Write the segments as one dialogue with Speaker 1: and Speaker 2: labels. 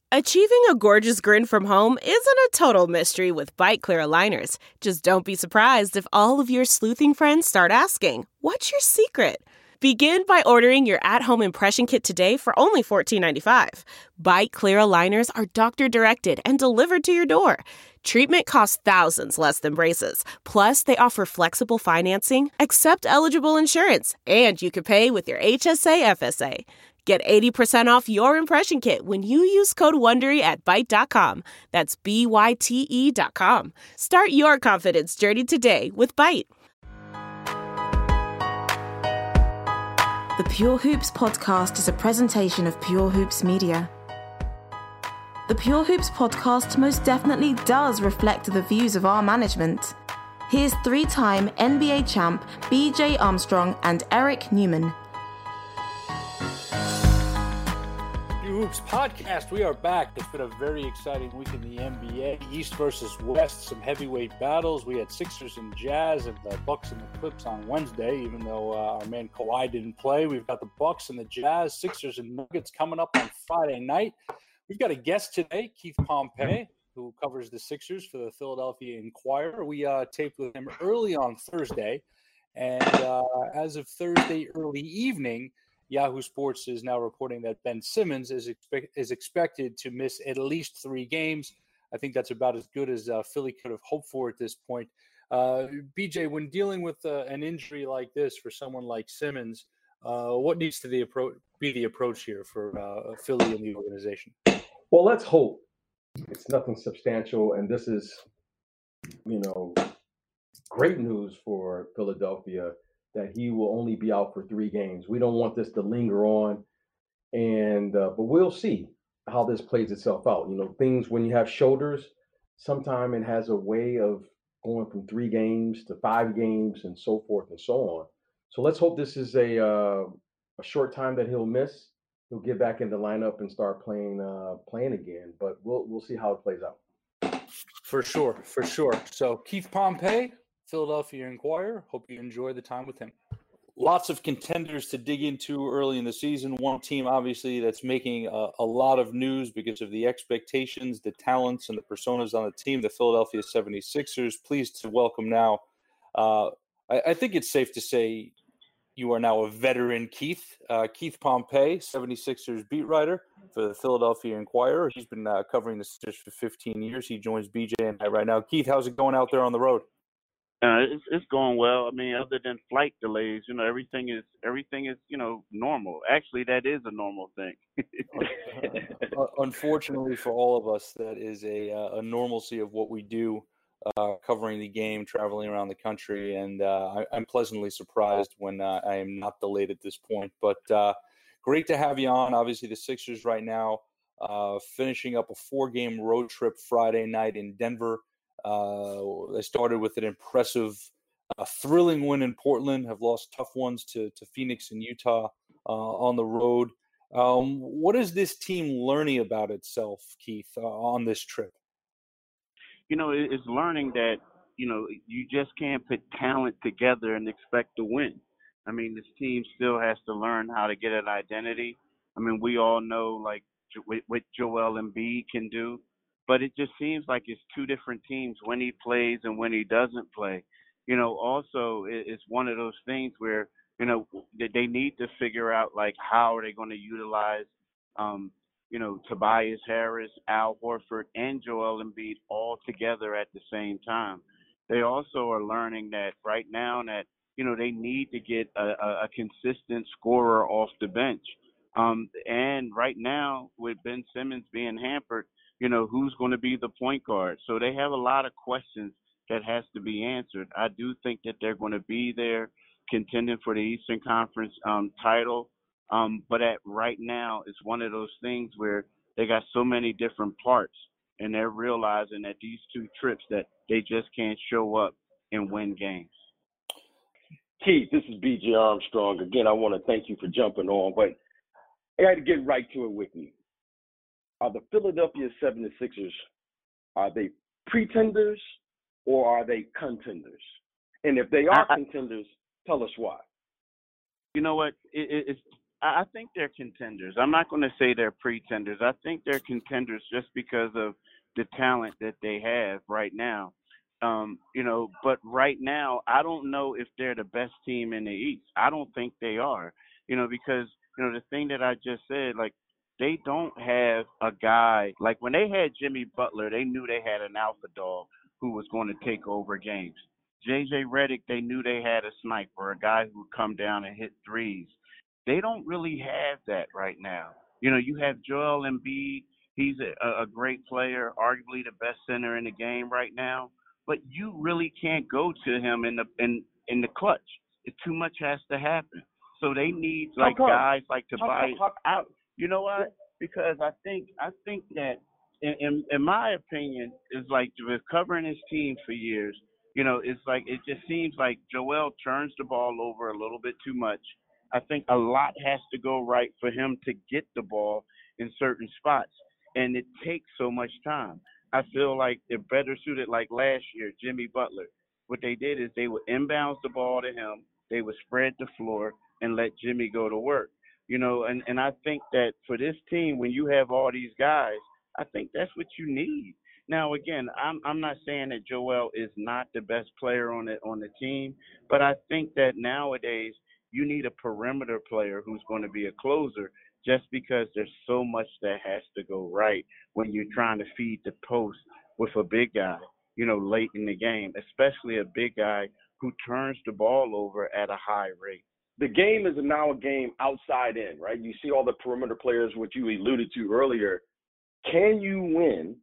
Speaker 1: Achieving a gorgeous grin from home isn't a total mystery with Byte Clear aligners. Just don't be surprised if all of your sleuthing friends start asking, "What's your secret?" Begin by ordering your at-home impression kit today for only $14.95. Byte Clear aligners are doctor-directed and delivered to your door. Treatment costs thousands less than braces. Plus, they offer flexible financing, accept eligible insurance, and you can pay with your HSA FSA. Get 80% off your impression kit when you use code WONDERY at Byte.com. That's BYTE.com. Start your confidence journey today with Byte.
Speaker 2: The Pure Hoops podcast is a presentation of Pure Hoops Media. The Pure Hoops podcast most definitely does reflect the views of our management. Here's three-time NBA champ BJ Armstrong and Eric Newman.
Speaker 3: Hoops podcast. We are back. It's been a very exciting week in the NBA. East versus West, some heavyweight battles. We had Sixers and Jazz and the Bucks and the Clips on Wednesday, even though our man Kawhi didn't play. We've got the Bucks and the Jazz, Sixers and Nuggets coming up on Friday night. We've got a guest today, Keith Pompey, who covers the Sixers for the Philadelphia Inquirer. We taped with him early on Thursday, and as of Thursday early evening, Yahoo Sports is now reporting that Ben Simmons is expected to miss at least 3 games. I think that's about as good as Philly could have hoped for at this point. BJ, when dealing with an injury like this for someone like Simmons, what needs to be the approach here for Philly and the organization?
Speaker 4: Well, let's hope it's nothing substantial, and this is, great news for Philadelphia, that he will only be out for 3 games. We don't want this to linger on, and but we'll see how this plays itself out. Things when you have shoulders, sometimes it has a way of going from 3 games to 5 games and so forth and so on. So let's hope this is a short time that he'll miss. He'll get back in the lineup and start playing again. But we'll see how it plays out.
Speaker 3: For sure. So Keith Pompey, Philadelphia Inquirer. Hope you enjoy the time with him. Lots of contenders to dig into early in the season. One team, obviously, that's making a lot of news because of the expectations, the talents, and the personas on the team, the Philadelphia 76ers. Pleased to welcome now, I think it's safe to say you are now a veteran, Keith. Keith Pompey, 76ers beat writer for the Philadelphia Inquirer. He's been covering the Sixers for 15 years. He joins BJ and I right now. Keith, how's it going out there on the road?
Speaker 5: It's going well. I mean, other than flight delays, everything is normal. Actually, that is a normal thing.
Speaker 3: Unfortunately for all of us, that is a normalcy of what we do, covering the game, traveling around the country, and I'm pleasantly surprised when I am not delayed at this point. But great to have you on. Obviously, the Sixers right now finishing up a 4-game road trip Friday night in Denver. They started with an impressive, thrilling win in Portland, have lost tough ones to Phoenix and Utah on the road. What is this team learning about itself, Keith, on this trip?
Speaker 5: It's learning that, you just can't put talent together and expect to win. I mean, this team still has to learn how to get an identity. I mean, we all know, like, what Joel Embiid can do. But it just seems like it's 2 different teams when he plays and when he doesn't play. Also, it's one of those things where, they need to figure out, like, how are they going to utilize, Tobias Harris, Al Horford, and Joel Embiid all together at the same time. They also are learning that right now that, they need to get a consistent scorer off the bench. And right now, with Ben Simmons being hampered, who's going to be the point guard? So they have a lot of questions that has to be answered. I do think that they're going to be there contending for the Eastern Conference title. But right now, it's one of those things where they got so many different parts, and they're realizing that these 2 trips that they just can't show up and win games.
Speaker 6: Keith, this is BJ Armstrong. Again, I want to thank you for jumping on, but I got to get right to it with you. Are the Philadelphia 76ers, are they pretenders or are they contenders? And if they are contenders, tell us why.
Speaker 5: You know what? I think they're contenders. I'm not going to say they're pretenders. I think they're contenders just because of the talent that they have right now. But right now, I don't know if they're the best team in the East. I don't think they are, because, the thing that I just said, like, they don't have a guy. Like, when they had Jimmy Butler, they knew they had an alpha dog who was going to take over games. J.J. Redick, they knew they had a sniper, a guy who would come down and hit threes. They don't really have that right now. You have Joel Embiid. He's a great player, arguably the best center in the game right now. But you really can't go to him in the clutch. Too much has to happen. So they need guys like Tobias out. You know why? Because I think that in my opinion is like with covering his team for years. It's like it just seems like Joel turns the ball over a little bit too much. I think a lot has to go right for him to get the ball in certain spots, and it takes so much time. I feel like they're better suited like last year, Jimmy Butler. What they did is they would inbounds the ball to him, they would spread the floor, and let Jimmy go to work. And I think that for this team, when you have all these guys, I think that's what you need. Now, again, I'm not saying that Joel is not the best player on the team, but I think that nowadays you need a perimeter player who's going to be a closer just because there's so much that has to go right when you're trying to feed the post with a big guy, late in the game, especially a big guy who turns the ball over at a high rate.
Speaker 6: The game is now a game outside in, right? You see all the perimeter players, which you alluded to earlier. Can you win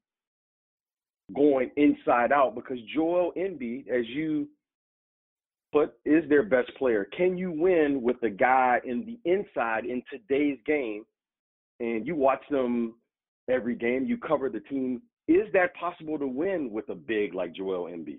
Speaker 6: going inside out? Because Joel Embiid, as you put, is their best player. Can you win with the guy in the inside in today's game? And you watch them every game, you cover the team. Is that possible to win with a big like Joel Embiid?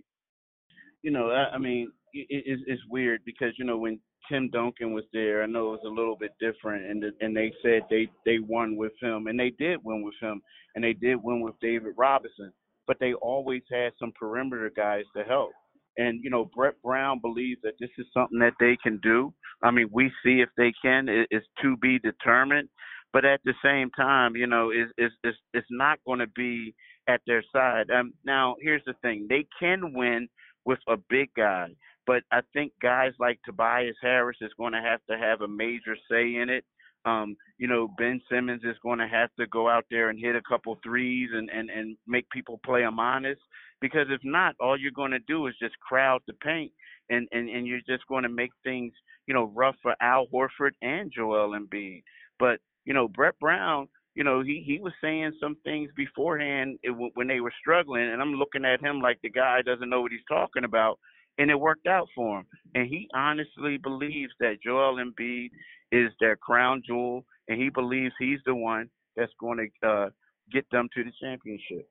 Speaker 5: I mean, it's weird because, when Tim Duncan was there, I know it was a little bit different, and they said they won with him, and they did win with him, and they did win with David Robinson, but they always had some perimeter guys to help. And, Brett Brown believes that this is something that they can do. I mean, we see if they can. It's to be determined. But at the same time, it's not going to be at their side. Now, here's the thing. They can win with a big guy. But I think guys like Tobias Harris is going to have a major say in it. Ben Simmons is going to have to go out there and hit a couple threes and make people play them honest. Because if not, all you're going to do is just crowd the paint, and you're just going to make things, rough for Al Horford and Joel Embiid. But, Brett Brown, he was saying some things beforehand when they were struggling, and I'm looking at him like the guy doesn't know what he's talking about, and it worked out for him. And he honestly believes that Joel Embiid is their crown jewel, and he believes he's the one that's going to get them to the championship.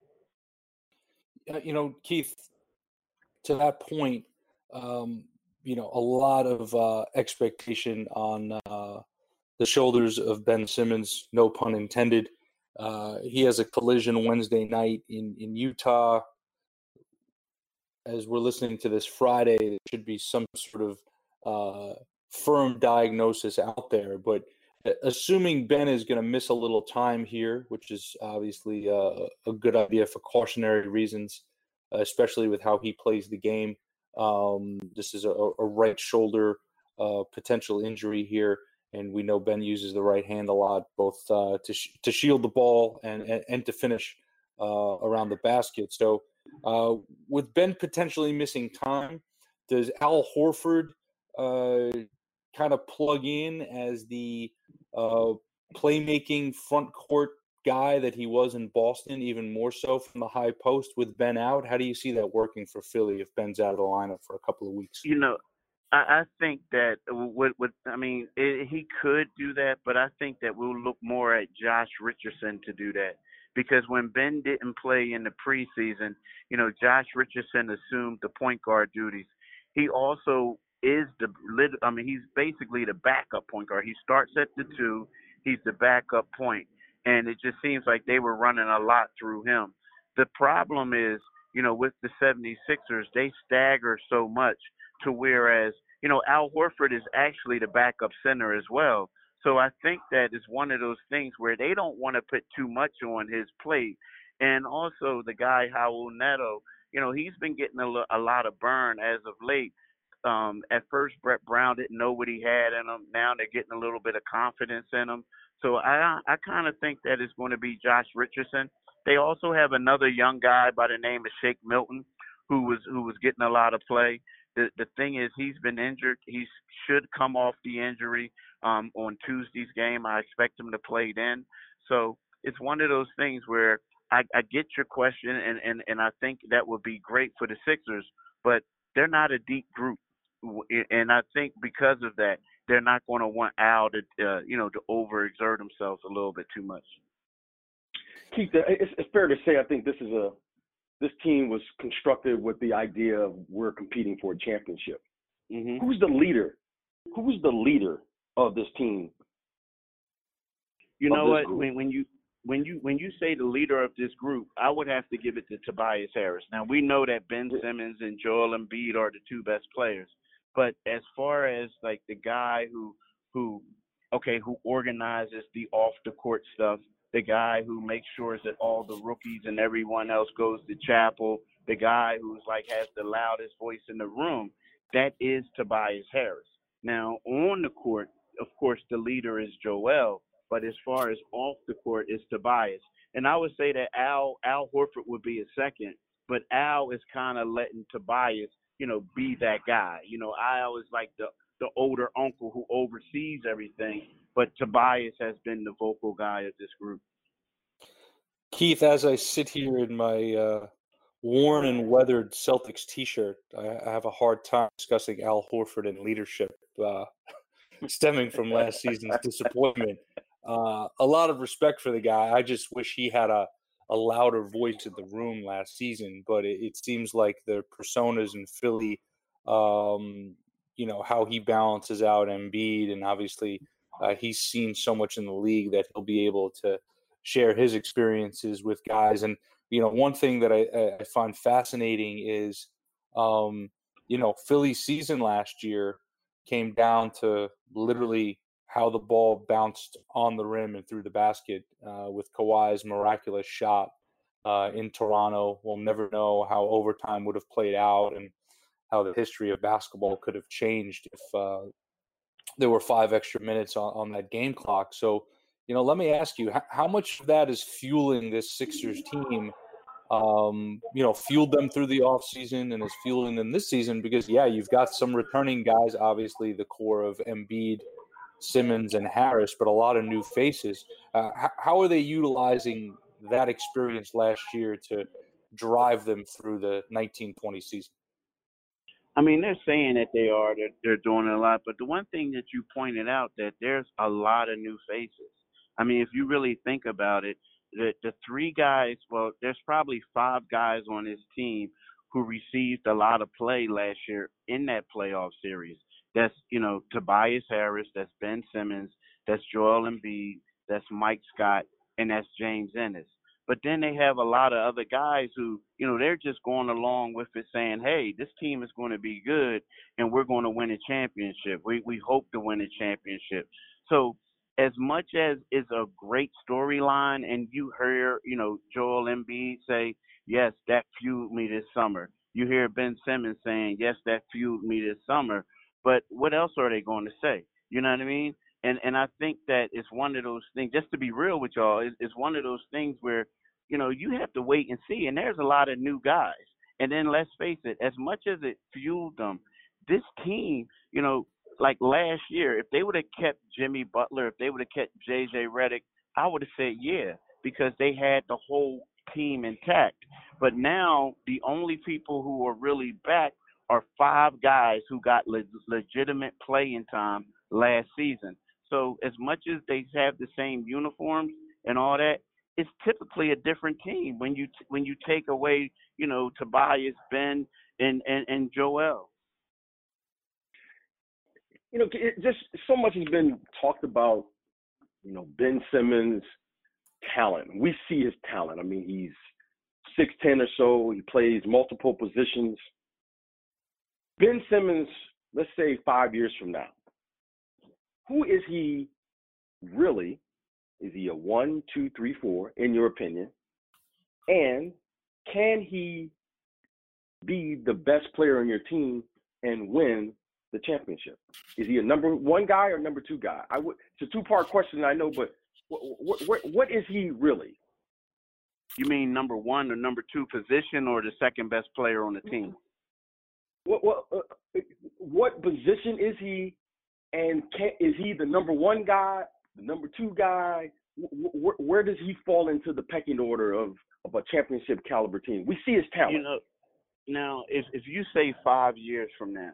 Speaker 3: Keith, to that point, a lot of expectation on the shoulders of Ben Simmons, no pun intended. He has a collision Wednesday night in Utah. As we're listening to this Friday, there should be some sort of firm diagnosis out there. But assuming Ben is going to miss a little time here, which is obviously a good idea for cautionary reasons, especially with how he plays the game. This is a right shoulder potential injury here, and we know Ben uses the right hand a lot, both to shield the ball and to finish around the basket. So with Ben potentially missing time, does Al Horford kind of plug in as the playmaking front court guy that he was in Boston, even more so from the high post with Ben out? How do you see that working for Philly if Ben's out of the lineup for a couple of weeks?
Speaker 5: I think that he could do that, but I think that we'll look more at Josh Richardson to do that. Because when Ben didn't play in the preseason, Josh Richardson assumed the point guard duties. He also is he's basically the backup point guard. He starts at the 2. He's the backup point. And it just seems like they were running a lot through him. The problem is, with the 76ers, they stagger so much to whereas, Al Horford is actually the backup center as well. So I think that it's one of those things where they don't want to put too much on his plate. And also the guy Raul Neto, he's been getting a lot of burn as of late. At first, Brett Brown didn't know what he had in him. Now they're getting a little bit of confidence in him. So I kind of think that it's going to be Josh Richardson. They also have another young guy by the name of Shake Milton, who was getting a lot of play. The thing is, he's been injured. He should come off the injury on Tuesday's game. I expect him to play then. So it's one of those things where I get your question, and I think that would be great for the Sixers, but they're not a deep group. And I think because of that, they're not going to want Al to, to overexert himself a little bit too much.
Speaker 6: Keith, it's fair to say I think this this team was constructed with the idea of we're competing for a championship.
Speaker 5: Mm-hmm.
Speaker 6: Who's the leader? Who's the leader of this team?
Speaker 5: You know what? When you say the leader of this group, I would have to give it to Tobias Harris. Now we know that Ben Simmons and Joel Embiid are the two best players, but as far as like the guy who organizes the off the court stuff, the guy who makes sure that all the rookies and everyone else goes to chapel, the guy who's like has the loudest voice in the room, that is Tobias Harris. Now on the court, of course, the leader is Joel. But as far as off the court, it's Tobias. And I would say that Al Horford would be a second, but Al is kind of letting Tobias, be that guy. Al is like the older uncle who oversees everything, but Tobias has been the vocal guy of this group.
Speaker 3: Keith, as I sit here in my worn and weathered Celtics T-shirt, I have a hard time discussing Al Horford and leadership stemming from last season's disappointment. A lot of respect for the guy. I just wish he had a louder voice in the room last season, but it seems like the personas in Philly, how he balances out Embiid, and obviously he's seen so much in the league that he'll be able to share his experiences with guys. And, one thing that I find fascinating is, Philly's season last year came down to literally how the ball bounced on the rim and through the basket with Kawhi's miraculous shot in Toronto. We'll never know how overtime would have played out and how the history of basketball could have changed if there were 5 extra minutes on that game clock. So, let me ask you, how much of that is fueling this Sixers team, fueled them through the offseason and is fueling them this season? Because, you've got some returning guys, obviously the core of Embiid, Simmons, and Harris, but a lot of new faces. How are they utilizing that experience last year to drive them through the 1920 season?
Speaker 5: I mean, they're saying that they're doing a lot, but the one thing that you pointed out, that there's a lot of new faces. I mean, if you really think about it, the 3 guys, well, there's probably 5 guys on this team who received a lot of play last year in that playoff series. That's, Tobias Harris, that's Ben Simmons, that's Joel Embiid, that's Mike Scott, and that's James Ennis. But then they have a lot of other guys who, they're just going along with it saying, hey, this team is going to be good and we're going to win a championship. We hope to win a championship. So as much as it's a great storyline and you hear, Joel Embiid say, yes, that fueled me this summer. You hear Ben Simmons saying, yes, that fueled me this summer. But what else are they going to say? You know what I mean? And I think that it's one of those things, just to be real with y'all, it's one of those things where, you have to wait and see. And there's a lot of new guys. And then let's face it, as much as it fueled them, this team, like last year, if they would have kept Jimmy Butler, if they would have kept J.J. Redick, I would have said yeah, because they had the whole team intact. But now the only people who are really back are 5 guys who got legitimate playing time last season. So as much as they have the same uniforms and all that, it's typically a different team when you take away, Tobias, Ben, and Joel.
Speaker 6: Just so much has been talked about, Ben Simmons' talent. We see his talent. I mean, he's 6'10" or so. He plays multiple positions. Ben Simmons, let's say 5 years from now, who is he really? Is he a 1, 2, 3, 4, in your opinion? And can he be the best player on your team and win the championship? Is he a number one guy or number two guy? It's a two-part question, I know, but what is he really?
Speaker 5: You mean number one or number two position, or the second best player on the team?
Speaker 6: What position is he, and is he the number one guy, the number two guy? Where does he fall into the pecking order of a championship caliber team? We see his talent.
Speaker 5: Now, if you say 5 years from now,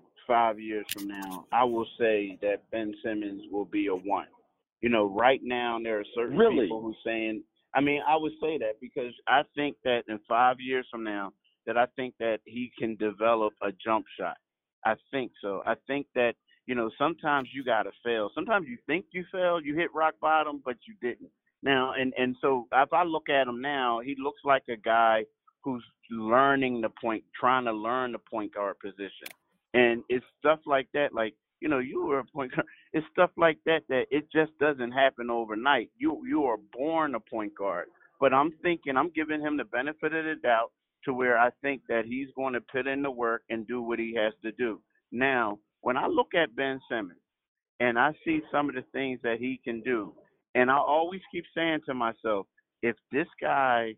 Speaker 5: I will say that Ben Simmons will be a 1. Right now there are certain people who saying, I would say that because I think that in 5 years from now, that I think that he can develop a jump shot. I think so. I think that, sometimes you got to fail. Sometimes you think you failed, you hit rock bottom, but you didn't. Now, and so if I look at him now, he looks like a guy who's trying to learn the point guard position. And it's stuff like that, like, you were a point guard. It's stuff like that it just doesn't happen overnight. You are born a point guard. But I'm giving him the benefit of the doubt to where I think that he's going to put in the work and do what he has to do. Now, when I look at Ben Simmons and I see some of the things that he can do, and I always keep saying to myself, if this guy,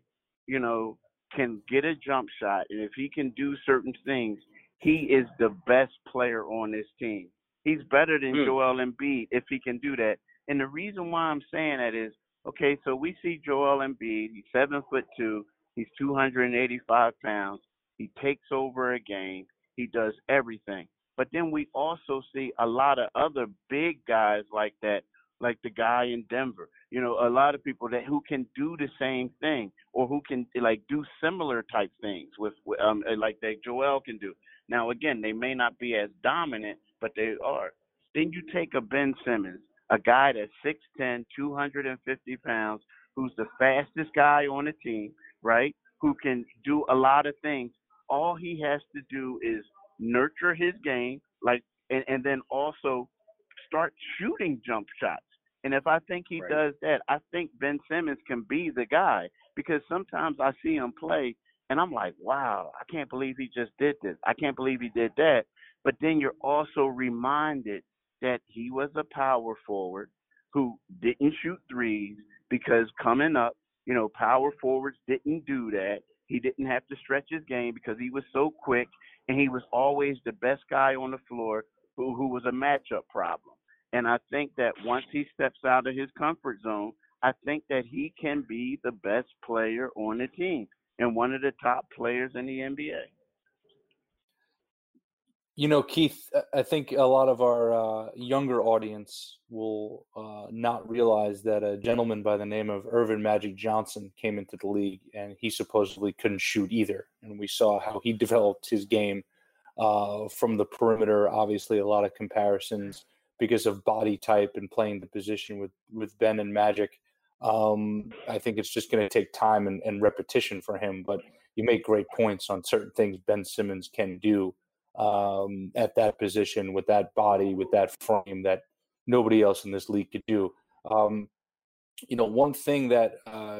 Speaker 5: can get a jump shot, and if he can do certain things, he is the best player on this team. He's better than Joel Embiid if he can do that. And the reason why I'm saying that is, okay, so we see Joel Embiid. He's 7'2". He's 285 pounds. He takes over a game. He does everything. But then we also see a lot of other big guys like that, like the guy in Denver. A lot of people who can do the same thing, or who can do similar type things with like that Joel can do. Now, again, they may not be as dominant, but they are. Then you take a Ben Simmons, a guy that's 6'10", 250 pounds, who's the fastest guy on the team, right? Who can do a lot of things. All he has to do is nurture his game, and then also start shooting jump shots. And if I think he does that, I think Ben Simmons can be the guy, because sometimes I see him play and I'm like, wow, I can't believe he just did this. I can't believe he did that. But then you're also reminded that he was a power forward who didn't shoot threes, because coming up, power forwards didn't do that. He didn't have to stretch his game because he was so quick, and he was always the best guy on the floor who was a matchup problem. And I think that once he steps out of his comfort zone, I think that he can be the best player on the team and one of the top players in the NBA.
Speaker 3: Keith, I think a lot of our younger audience will not realize that a gentleman by the name of Earvin Magic Johnson came into the league, and he supposedly couldn't shoot either. And we saw how he developed his game from the perimeter. Obviously, a lot of comparisons because of body type and playing the position with Ben and Magic. I think it's just going to take time and repetition for him. But you make great points on certain things Ben Simmons can do at that position, with that body, with that frame, that nobody else in this league could do. One thing that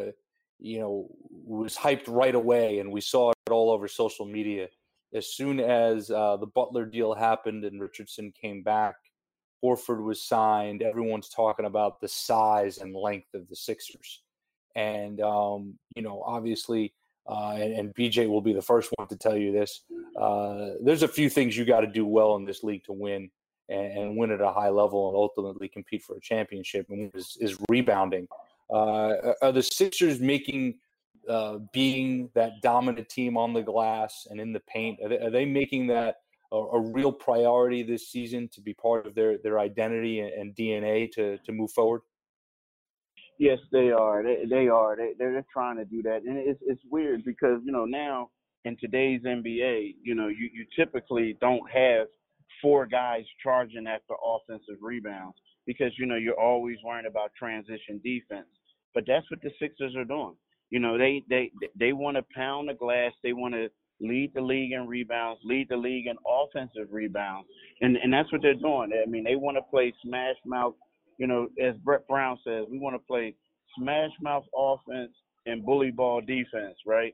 Speaker 3: was hyped right away, and we saw it all over social media, as soon as the Butler deal happened and Richardson came back, Horford was signed. Everyone's talking about the size and length of the Sixers. And, obviously, and BJ will be the first one to tell you this, there's a few things you got to do well in this league to win and win at a high level and ultimately compete for a championship, and is rebounding. Are the Sixers making being that dominant team on the glass and in the paint, are they making that a real priority this season to be part of their identity and DNA to move forward?
Speaker 5: Yes, they are. They are. They're trying to do that, and it's weird because now in today's NBA, you typically don't have four guys charging after offensive rebounds because you're always worrying about transition defense. But that's what the Sixers are doing. They want to pound the glass. They want to lead the league in rebounds, lead the league in offensive rebounds, and that's what they're doing. I mean, they want to play smash mouth as Brett Brown says, we want to play smash mouth offense and bully ball defense, right?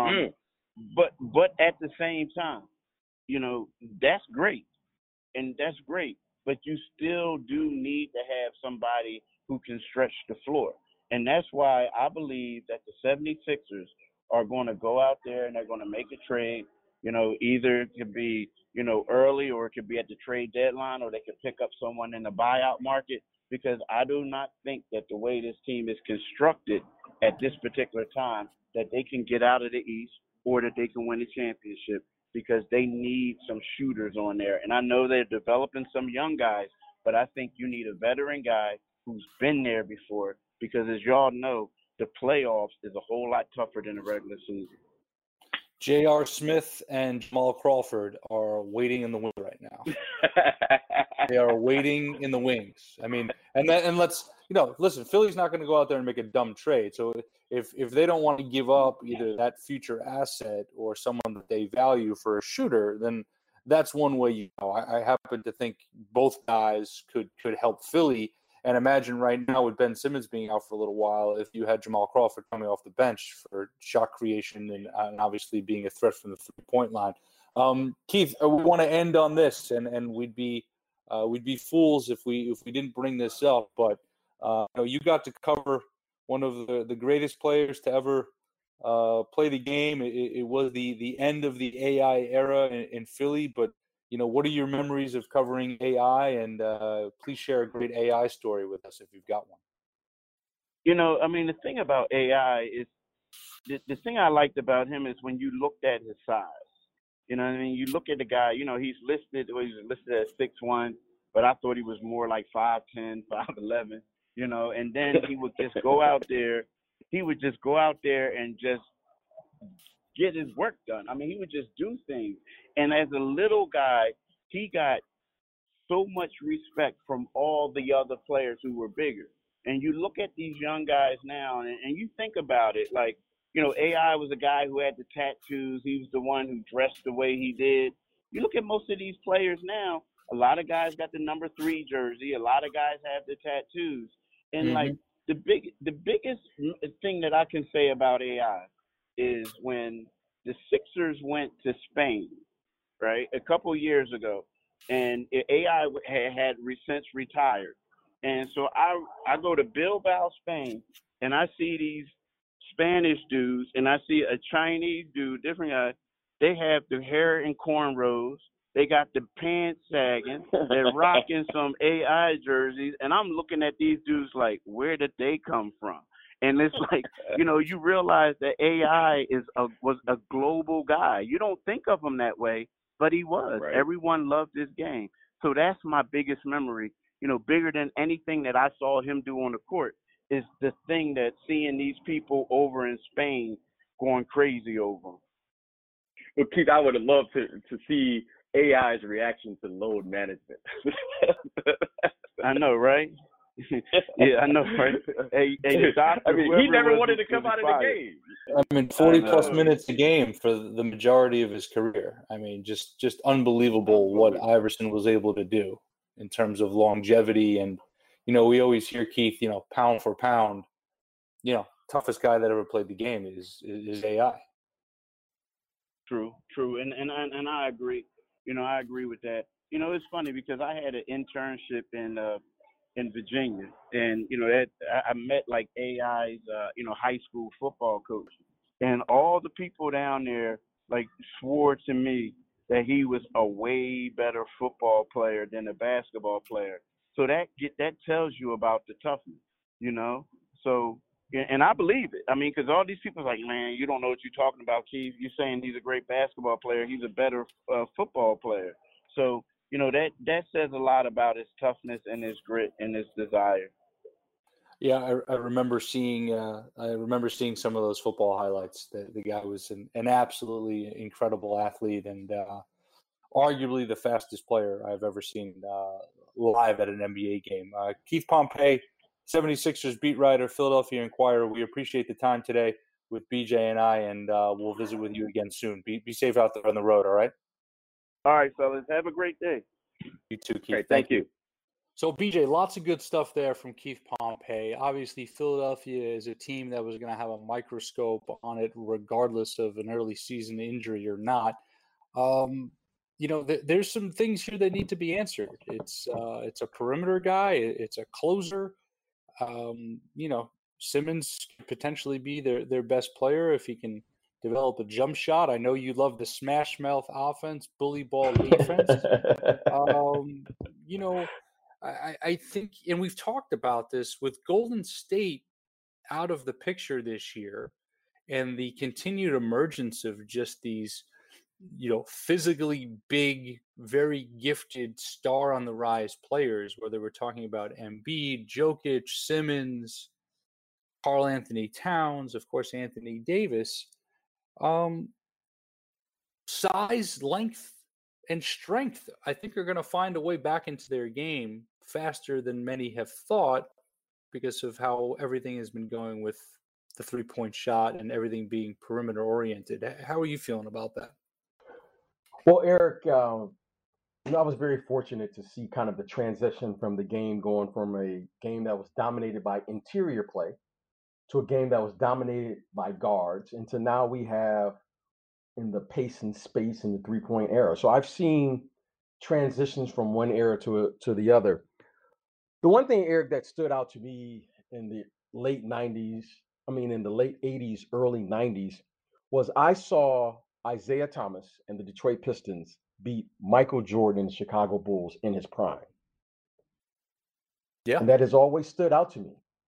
Speaker 5: But at the same time, that's great. And that's great. But you still do need to have somebody who can stretch the floor. And that's why I believe that the 76ers are going to go out there and they're going to make a trade. Either it could be, early, or it could be at the trade deadline, or they could pick up someone in the buyout market, because I do not think that the way this team is constructed at this particular time, that they can get out of the East or that they can win a championship, because they need some shooters on there. And I know they're developing some young guys, but I think you need a veteran guy who's been there before, because as y'all know, the playoffs is a whole lot tougher than the regular season.
Speaker 3: J.R. Smith and Jamal Crawford are waiting in the wings right now. They are waiting in the wings. I mean, and let's, listen, Philly's not going to go out there and make a dumb trade. So if they don't want to give up either that future asset or someone that they value for a shooter, then that's one way. I happen to think both guys could help Philly. And imagine right now with Ben Simmons being out for a little while, if you had Jamal Crawford coming off the bench for shot creation and obviously being a threat from the 3-point line. Keith, we want to end on this, and we'd be fools if we didn't bring this up. But you got to cover one of the greatest players to ever play the game. It was the end of the AI era in Philly, but what are your memories of covering AI? And please share a great AI story with us if you've got one.
Speaker 5: The thing about AI is the thing I liked about him is when you looked at his size. You look at the guy, he's listed at 6'1", but I thought he was more like 5'10", 5'11", and then he would just go out there. He would just go out there and just get his work done. He would just do things. And as a little guy, he got so much respect from all the other players who were bigger. And you look at these young guys now, and you think about it, like, AI was a guy who had the tattoos. He was the one who dressed the way he did. You look at most of these players now, a lot of guys got the number 3 jersey. A lot of guys have the tattoos. And, like, the biggest thing that I can say about AI is when the Sixers went to Spain, right, a couple years ago, and AI had since retired. And so I go to Bilbao, Spain, and I see these Spanish dudes, and I see a Chinese dude, different guy. They have the hair and cornrows. They got the pants sagging. They're rocking some AI jerseys. And I'm looking at these dudes like, where did they come from? And it's like, you realize that AI was a global guy. You don't think of him that way, but he was. Right. Everyone loved his game. So that's my biggest memory. Bigger than anything that I saw him do on the court is the thing that seeing these people over in Spain going crazy over him.
Speaker 6: Well, Keith, I would have loved to see AI's reaction to load management.
Speaker 5: I know, right? Yeah, I know, right? Hey, doctor,
Speaker 6: he never wanted to come out of the game.
Speaker 3: 40-plus minutes a game for the majority of his career. Just unbelievable what Iverson was able to do in terms of longevity. And, we always hear, Keith, pound for pound, toughest guy that ever played the game is AI.
Speaker 5: True. And I agree. I agree with that. It's funny because I had an internship in Virginia, and I met like AI's high school football coach, and all the people down there like swore to me that he was a way better football player than a basketball player. So that tells you about the toughness, So, and I believe it. Because all these people are like, man, you don't know what you're talking about, Keith. You're saying he's a great basketball player. He's a better football player. So, that says a lot about his toughness and his grit and his desire.
Speaker 3: Yeah, I remember seeing some of those football highlights. The guy was an absolutely incredible athlete and arguably the fastest player I've ever seen live at an NBA game. Keith Pompey, 76ers beat writer, Philadelphia Inquirer. We appreciate the time today with BJ and I, and we'll visit with you again soon. Be safe out there on the road, all right?
Speaker 5: All right, fellas. Have a great day.
Speaker 3: You too, Keith.
Speaker 6: Great, thank you.
Speaker 3: So, BJ, lots of good stuff there from Keith Pompey. Obviously, Philadelphia is a team that was going to have a microscope on it regardless of an early season injury or not. There's some things here that need to be answered. It's a perimeter guy. It's a closer. Simmons could potentially be their best player if he can develop a jump shot. I know you love the smash mouth offense, bully ball defense. I think, and we've talked about this with Golden State out of the picture this year and the continued emergence of just these, physically big, very gifted star on the rise players, whether we're talking about Embiid, Jokic, Simmons, Karl Anthony Towns, of course, Anthony Davis. Size, length, and strength, I think, are going to find a way back into their game faster than many have thought because of how everything has been going with the three-point shot and everything being perimeter oriented. How are you feeling about that?
Speaker 4: Well, Eric, I was very fortunate to see kind of the transition from the game going from a game that was dominated by interior play to a game that was dominated by guards, and to now we have in the pace and space in the three-point era. So I've seen transitions from one era to the other. The one thing, Eric, that stood out to me in the late 90s, in the late 80s, early 90s, was I saw Isaiah Thomas and the Detroit Pistons beat Michael Jordan and the Chicago Bulls in his prime.
Speaker 3: Yeah.
Speaker 4: And that has always stood out to me.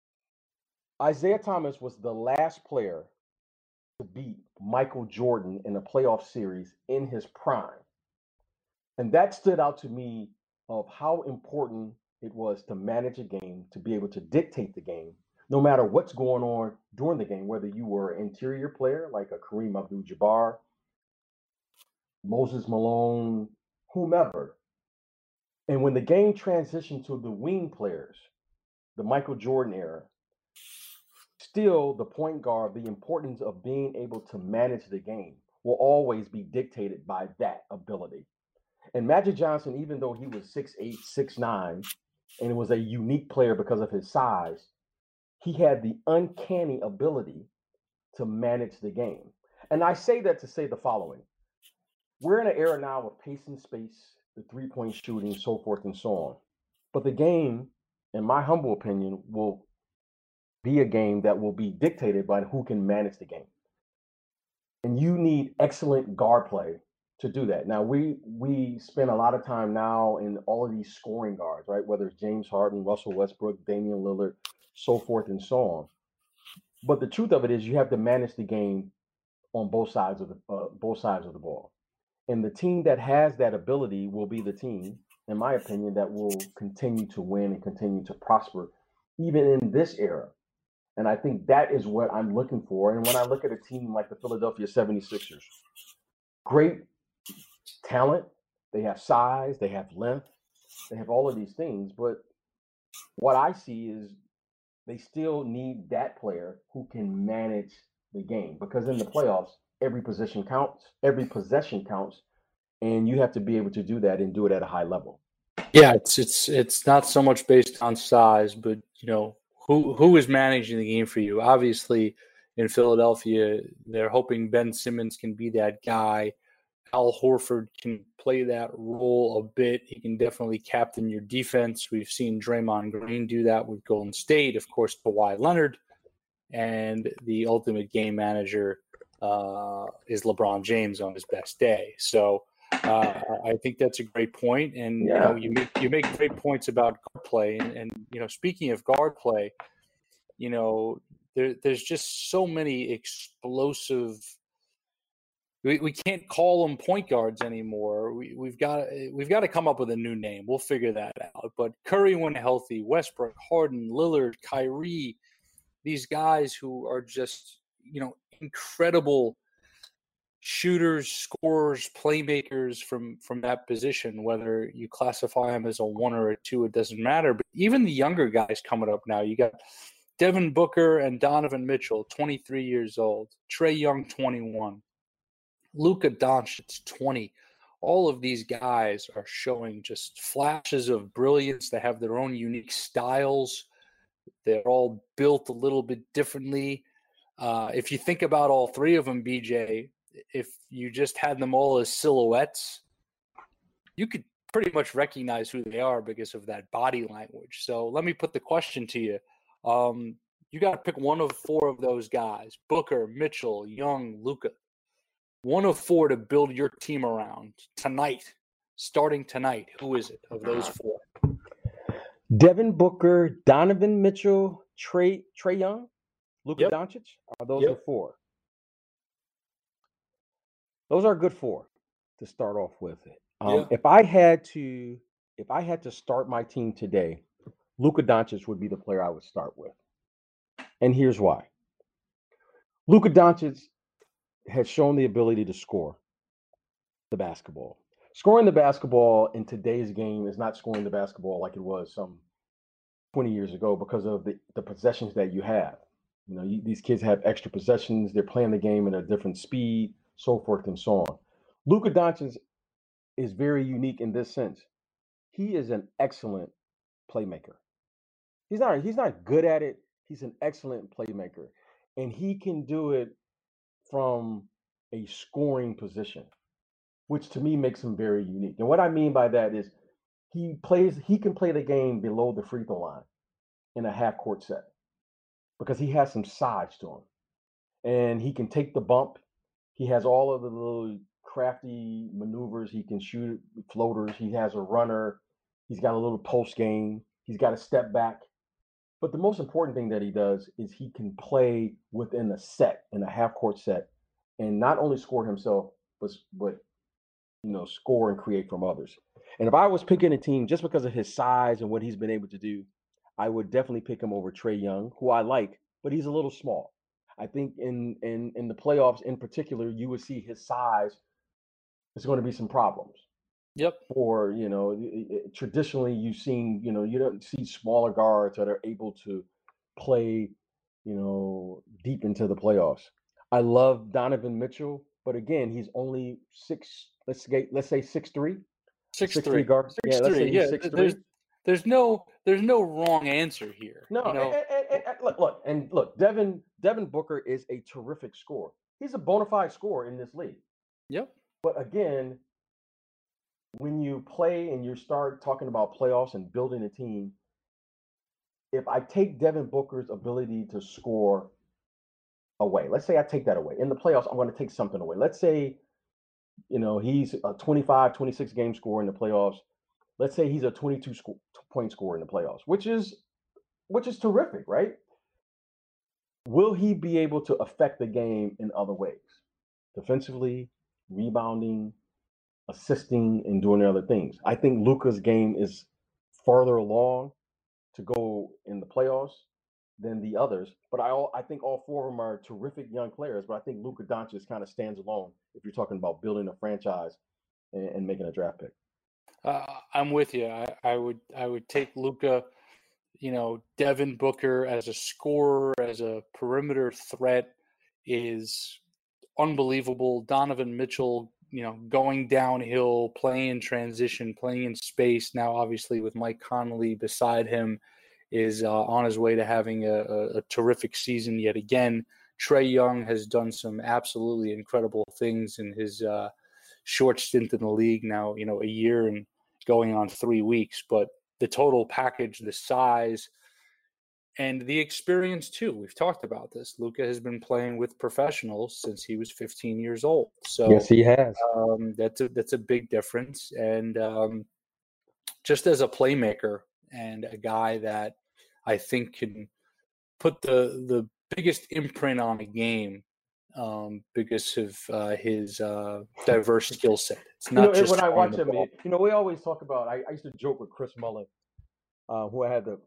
Speaker 4: Isaiah Thomas was the last player to beat Michael Jordan in a playoff series in his prime. And that stood out to me of how important it was to manage a game, to be able to dictate the game, no matter what's going on during the game, whether you were an interior player like a Kareem Abdul-Jabbar, Moses Malone, whomever. And when the game transitioned to the wing players, the Michael Jordan era, still the point guard, the importance of being able to manage the game will always be dictated by that ability. And Magic Johnson, even though he was 6'8", 6'9", and it was a unique player because of his size, he had the uncanny ability to manage the game. And I say that to say the following. We're in an era now of pace and space, the three-point shooting, so forth and so on. But the game, in my humble opinion, will be a game that will be dictated by who can manage the game. And you need excellent guard play to do that. Now, we spend a lot of time now in all of these scoring guards, right? Whether it's James Harden, Russell Westbrook, Damian Lillard, so forth and so on. But the truth of it is you have to manage the game on both sides of the ball. And the team that has that ability will be the team, in my opinion, that will continue to win and continue to prosper, even in this era. And I think that is what I'm looking for. And when I look at a team like the Philadelphia 76ers, great talent, they have size, they have length, they have all of these things. But what I see is they still need that player who can manage the game, because in the playoffs, every possession counts, and you have to be able to do that and do it at a high level.
Speaker 3: Yeah, it's not so much based on size, but who is managing the game for you. Obviously, in Philadelphia, they're hoping Ben Simmons can be that guy. Al Horford can play that role a bit. He can definitely captain your defense. We've seen Draymond Green do that with Golden State. Of course, Kawhi Leonard. And the ultimate game manager is LeBron James on his best day. So I think that's a great point. And you make great points about guard play. And speaking of guard play, there's just so many explosive. We can't call them point guards anymore. We've got to come up with a new name. We'll figure that out. But Curry, when healthy, Westbrook, Harden, Lillard, Kyrie, these guys who are just incredible shooters, scorers, playmakers from that position. Whether you classify them as a 1 or a 2, it doesn't matter. But even the younger guys coming up now, you got Devin Booker and Donovan Mitchell, 23 years old, Trae Young, 21. Luka Doncic, 20. all of these guys are showing just flashes of brilliance. They have their own unique styles. They're all built a little bit differently. If you think about all three of them, BJ, if you just had them all as silhouettes, you could pretty much recognize who they are because of that body language. So let me put the question to you. You got to pick one of four of those guys: Booker, Mitchell, Young, Luka. One of four to build your team around tonight, starting tonight. Who is it of those four?
Speaker 4: Devin Booker, Donovan Mitchell, Trae Young, Luka Doncic. Are those the four? Those are a good four to start off with. If I had to start my team today, Luka Doncic would be the player I would start with. And here's why. Luka Doncic has shown the ability to score the basketball. Scoring the basketball in today's game is not scoring the basketball like it was some 20 years ago because of the possessions that you have. You know, these kids have extra possessions. They're playing the game at a different speed, so forth and so on. Luka Doncic is very unique in this sense. He is an excellent playmaker. He's not good at it. He's an excellent playmaker, and he can do it from a scoring position, which to me makes him very unique. And what I mean by that is he can play the game below the free throw line in a half court set because he has some size to him, and he can take the bump. He has all of the little crafty maneuvers. He can shoot floaters. He has a runner. He's got a little post game. He's got a step back. But the most important thing that he does is he can play within a set, in a half court set, and not only score himself, but score and create from others. And if I was picking a team just because of his size and what he's been able to do, I would definitely pick him over Trae Young, who I like, but he's a little small. I think in the playoffs in particular, you would see his size. There's going to be some problems.
Speaker 3: Yep.
Speaker 4: Or, traditionally you've seen, you don't see smaller guards that are able to play, deep into the playoffs. I love Donovan Mitchell, but again, he's only let's say 6'3".
Speaker 3: 6'3"
Speaker 4: guard.
Speaker 3: 6'3".
Speaker 4: Yeah, let's say he's 6'3".
Speaker 3: There's no wrong answer here.
Speaker 4: No, and look, Devin Booker is a terrific scorer. He's a bona fide scorer in this league.
Speaker 3: Yep.
Speaker 4: But again, when you play and you start talking about playoffs and building a team, if I take Devin Booker's ability to score away, let's say I take that away. In the playoffs, I'm going to take something away. Let's say, he's a 25, 26 game scorer in the playoffs. Let's say he's a 22-point scorer in the playoffs, which is terrific, right? Will he be able to affect the game in other ways? Defensively, rebounding, assisting, and doing other things. I think Luka's game is farther along to go in the playoffs than the others. But I think all four of them are terrific young players. But I think Luka Doncic kind of stands alone if you're talking about building a franchise and making a draft pick.
Speaker 3: I'm with you. I would take Luka. Devin Booker as a scorer, as a perimeter threat is unbelievable. Donovan Mitchell, going downhill, playing in transition, playing in space. Now, obviously, with Mike Conley beside him, is on his way to having a terrific season yet again. Trae Young has done some absolutely incredible things in his short stint in the league now, a year and going on 3 weeks. But the total package, the size, and the experience too. We've talked about this. Luka has been playing with professionals since he was 15 years old. So
Speaker 4: yes, he has.
Speaker 3: That's a big difference. And just as a playmaker and a guy that I think can put the biggest imprint on a game because of his diverse skill set. It's not just
Speaker 4: when I watch him. We always talk about. I used to joke with Chris Mullin, who I had the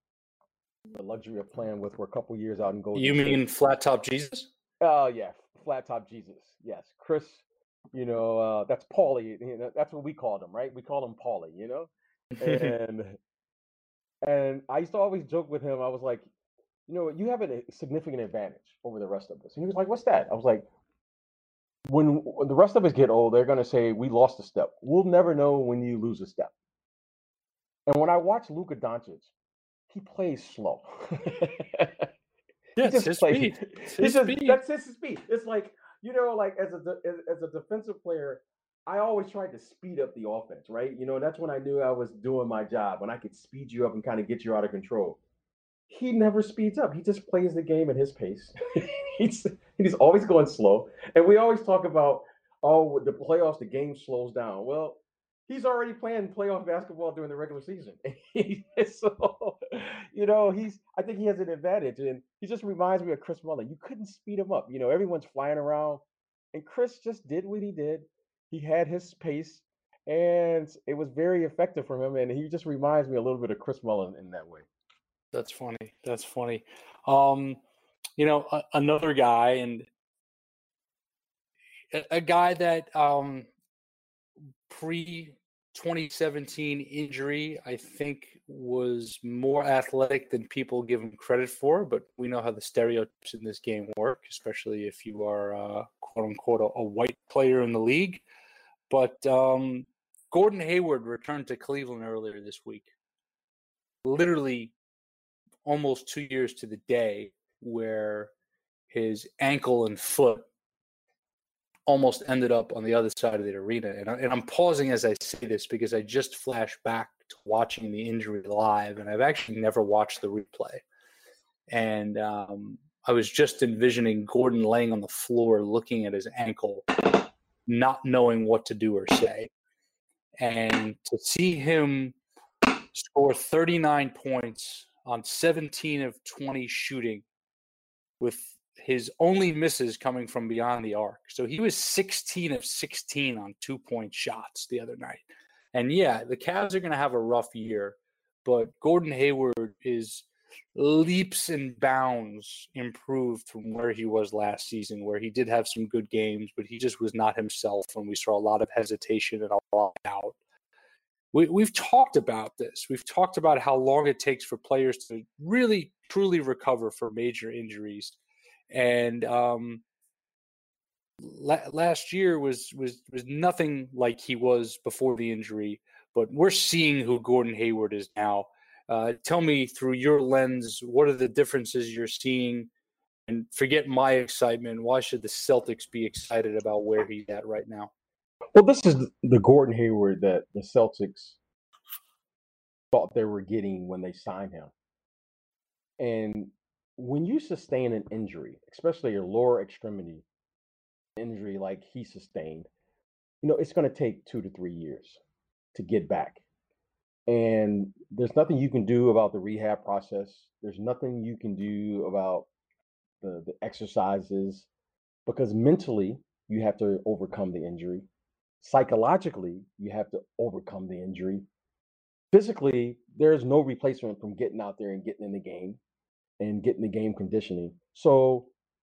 Speaker 4: luxury of playing with for a couple years out in Golden
Speaker 3: State. You mean Flat Top Jesus?
Speaker 4: Oh yeah, Flat Top Jesus. Yes, Chris. That's Paulie. That's what we called him, right? We call him Paulie. And I used to always joke with him. I was like, you have a significant advantage over the rest of us. And he was like, what's that? I was like, when the rest of us get old, they're going to say we lost a step. We'll never know when you lose a step. And when I watch Luka Doncic, he plays slow.
Speaker 3: Yeah,
Speaker 4: He
Speaker 3: it's
Speaker 4: just
Speaker 3: his
Speaker 4: plays.
Speaker 3: speed. It's
Speaker 4: He
Speaker 3: his
Speaker 4: just
Speaker 3: speed.
Speaker 4: that's his speed. It's like like as a defensive player, I always tried to speed up the offense, right? That's when I knew I was doing my job, when I could speed you up and kind of get you out of control. He never speeds up. He just plays the game at his pace. he's he's always going slow. And we always talk about, oh, the playoffs, the game slows down. Well, he's already playing playoff basketball during the regular season. So, I think he has an advantage. And he just reminds me of Chris Mullin. You couldn't speed him up. Everyone's flying around. And Chris just did what he did. He had his pace. And it was very effective for him. And he just reminds me a little bit of Chris Mullin in that way.
Speaker 3: That's funny. That's funny. Another guy, and a guy that pre 2017 injury, I think, was more athletic than people give him credit for. But we know how the stereotypes in this game work, especially if you are quote unquote a white player in the league. But Gordon Hayward returned to Cleveland earlier this week. Literally almost 2 years to the day, where his ankle and foot almost ended up on the other side of the arena. And I'm pausing as I say this because I just flashed back to watching the injury live, and I've actually never watched the replay. And I was just envisioning Gordon laying on the floor looking at his ankle, not knowing what to do or say. And to see him score 39 points on 17 of 20 shooting, with his only misses coming from beyond the arc. So he was 16 of 16 on 2-point shots the other night. And yeah, the Cavs are going to have a rough year, but Gordon Hayward is leaps and bounds improved from where he was last season, where he did have some good games, but he just was not himself, and we saw a lot of hesitation and a lot of doubt. We've talked about this. We've talked about how long it takes for players to really, truly recover from major injuries. And last year was nothing like he was before the injury, but we're seeing who Gordon Hayward is now. Tell me, through your lens, what are the differences you're seeing? And forget my excitement. Why should the Celtics be excited about where he's at right now?
Speaker 4: Well, this is the Gordon Hayward that the Celtics thought they were getting when they signed him. And when you sustain an injury, especially a lower extremity injury like he sustained, it's going to take 2 to 3 years to get back. And there's nothing you can do about the rehab process. There's nothing you can do about the exercises, because mentally you have to overcome the injury. Psychologically, you have to overcome the injury. Physically, there's no replacement from getting out there and getting in the game and getting the game conditioning. So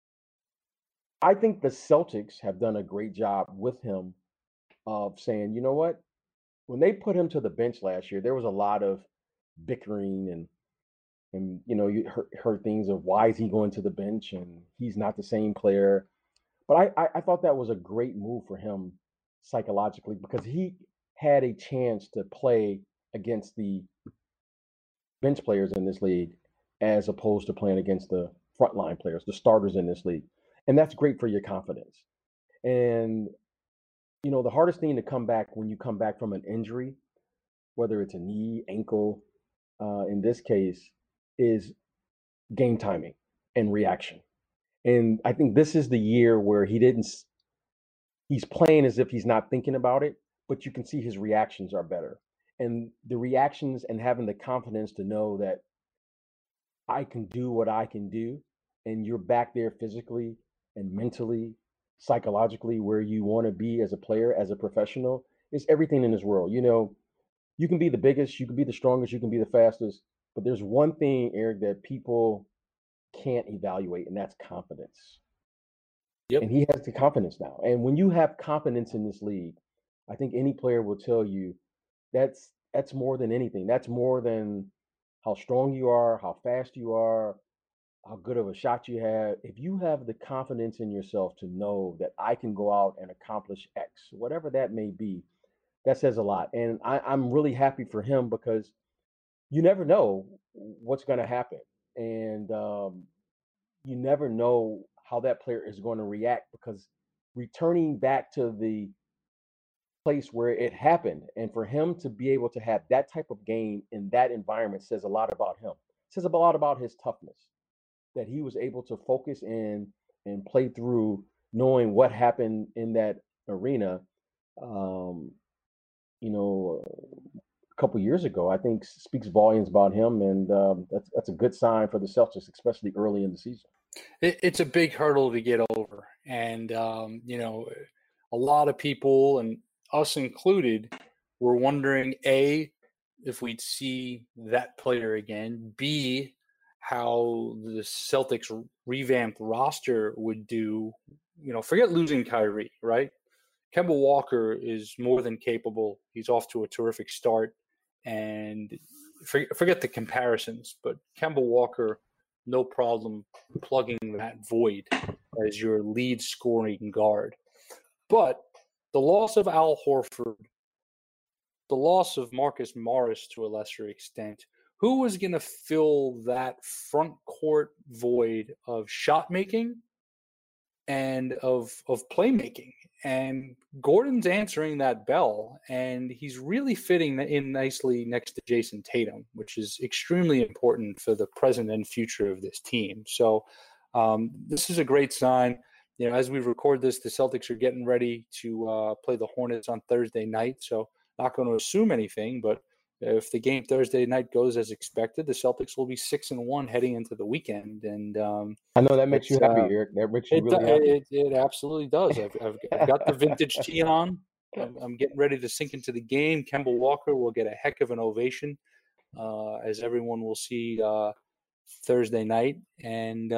Speaker 4: I think the Celtics have done a great job with him of saying, you know what? When they put him to the bench last year, there was a lot of bickering and you heard things of, why is he going to the bench and he's not the same player. But I thought that was a great move for him psychologically, because he had a chance to play against the bench players in this league as opposed to playing against the frontline players, the starters in this league. And that's great for your confidence. And, the hardest thing to come back when you come back from an injury, whether it's a knee, ankle, in this case, is game timing and reaction. And I think this is the year where he's playing as if he's not thinking about it, but you can see his reactions are better. And the reactions and having the confidence to know that I can do what I can do, and you're back there physically and mentally, psychologically where you want to be as a player, as a professional, is everything in this world. You can be the biggest, you can be the strongest, you can be the fastest, but there's one thing, Eric, that people can't evaluate, and that's confidence.
Speaker 3: Yep.
Speaker 4: And he has the confidence now. And when you have confidence in this league, I think any player will tell you that's more than anything. That's more than how strong you are, how fast you are. how good of a shot you have, if you have the confidence in yourself to know that I can go out and accomplish X, whatever that may be, that says a lot. And I'm really happy for him because you never know what's going to happen. And you never know how that player is going to react because returning back to the place where it happened and for him to be able to have that type of game in that environment says a lot about him. It says a lot about his toughness that he was able to focus in and play through knowing what happened in that arena. Um, a couple years ago, I think speaks volumes about him, and that's a good sign for the Celtics, especially early in the season.
Speaker 3: It's a big hurdle to get over, and a lot of people, and us included, were wondering A, if we'd see that player again, B, how the Celtics revamped roster would do. Forget losing Kyrie, right? Kemba Walker is more than capable. He's off to a terrific start. And forget the comparisons, but Kemba Walker, no problem plugging that void as your lead scoring guard. But the loss of Al Horford, the loss of Marcus Morris to a lesser extent, who was going to fill that front court void of shot making and of playmaking? And Gordon's answering that bell, and he's really fitting in nicely next to Jason Tatum, which is extremely important for the present and future of this team. So this is a great sign. As we record this, the Celtics are getting ready to play the Hornets on Thursday night. So not going to assume anything, but if the game Thursday night goes as expected, the Celtics will be 6-1 heading into the weekend. And
Speaker 4: I know that makes you happy, Eric. That makes you really happy.
Speaker 3: It absolutely does. I've got the vintage tee on. I'm getting ready to sink into the game. Kemba Walker will get a heck of an ovation, as everyone will see Thursday night. And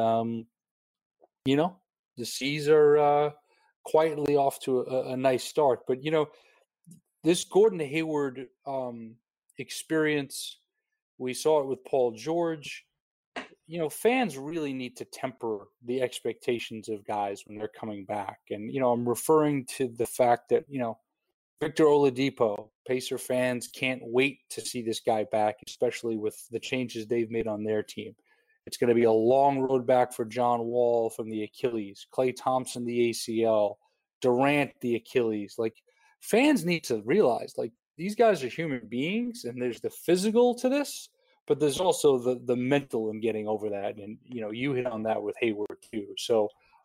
Speaker 3: the C's are quietly off to a nice start. But this Gordon Hayward experience, we saw it with Paul George. Fans really need to temper the expectations of guys when they're coming back. And, I'm referring to the fact that, Victor Oladipo, Pacer fans can't wait to see this guy back, especially with the changes they've made on their team. It's going to be a long road back for John Wall from the Achilles, Klay Thompson, the ACL, Durant, the Achilles. Like, fans need to realize, like, these guys are human beings, and there's the physical to this, but there's also the mental in getting over that. And, you hit on that with Hayward too. So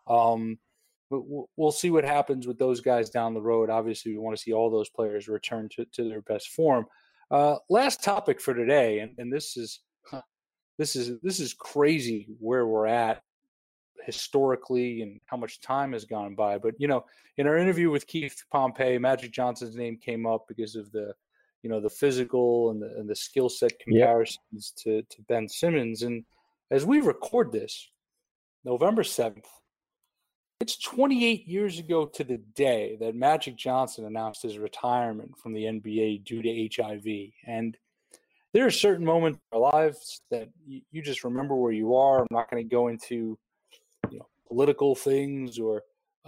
Speaker 3: we'll see what happens with those guys down the road. Obviously, we want to see all those players return to their best form. Last topic for today, and this is crazy where we're at historically and how much time has gone by. But, in our interview with Keith Pompey, Magic Johnson's name came up because of the physical and the skill set comparisons to Ben Simmons. And as we record this, November 7th, it's 28 years ago to the day that Magic Johnson announced his retirement from the NBA due to HIV. And there are certain moments in our lives that you just remember where you are. I'm not going to go into political things or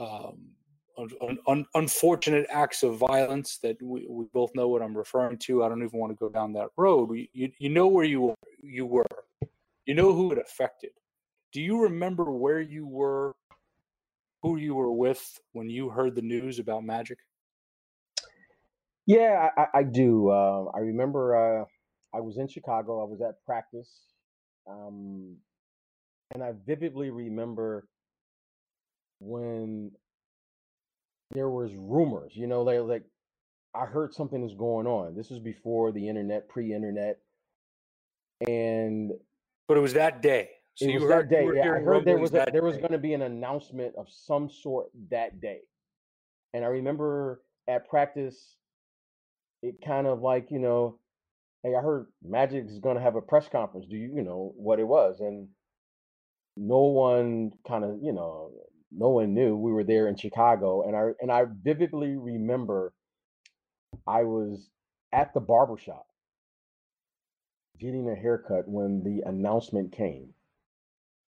Speaker 3: unfortunate acts of violence that we both know what I'm referring to. I don't even want to go down that road. You know where you were. You know who it affected. Do you remember where you were, who you were with when you heard the news about Magic?
Speaker 4: Yeah, I do. I remember I was in Chicago. I was at practice. And I vividly remember when there was rumors, like I heard something is going on. This was before the internet, pre-internet. But
Speaker 3: it was that day. So
Speaker 4: it was that day. Yeah, I heard there was going to be an announcement of some sort that day. And I remember at practice, it kind of like, hey, I heard Magic is going to have a press conference. Do you know what it was? And no one no one knew. We were there in Chicago, and I vividly remember I was at the barbershop getting a haircut when the announcement came.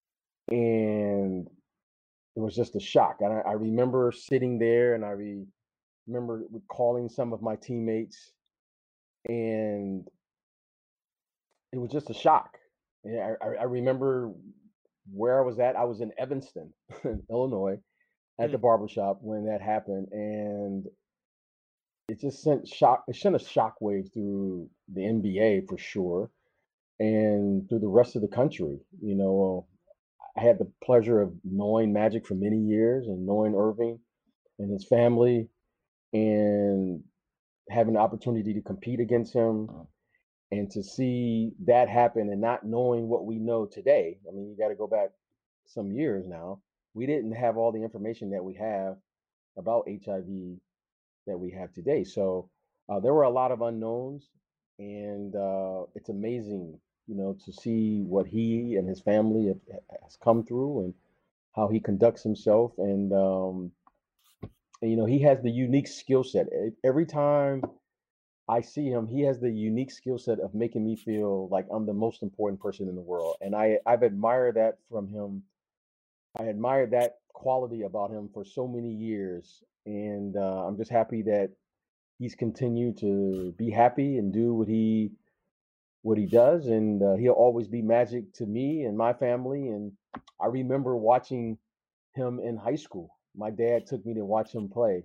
Speaker 4: and it was just a shock. And I remember sitting there, and I remember calling some of my teammates, and it was just a shock. And I remember where I was at. I was in Evanston, Illinois, at the barbershop when that happened, and it just sent a shockwave through the NBA for sure, and through the rest of the country. I had the pleasure of knowing Magic for many years and knowing Irving and his family, and having the opportunity to compete against him, and to see that happen and not knowing what we know today. I mean, you got to go back some years now. We didn't have all the information that we have about HIV that we have today. So there were a lot of unknowns, and it's amazing, to see what he and his family has come through, and how he conducts himself. And he has the unique skill set. Every time I see him, he has the unique skill set of making me feel like I'm the most important person in the world. And I've admired that from him. I admired that quality about him for so many years. And I'm just happy that he's continued to be happy and do what he does. And he'll always be Magic to me and my family. And I remember watching him in high school. My dad took me to watch him play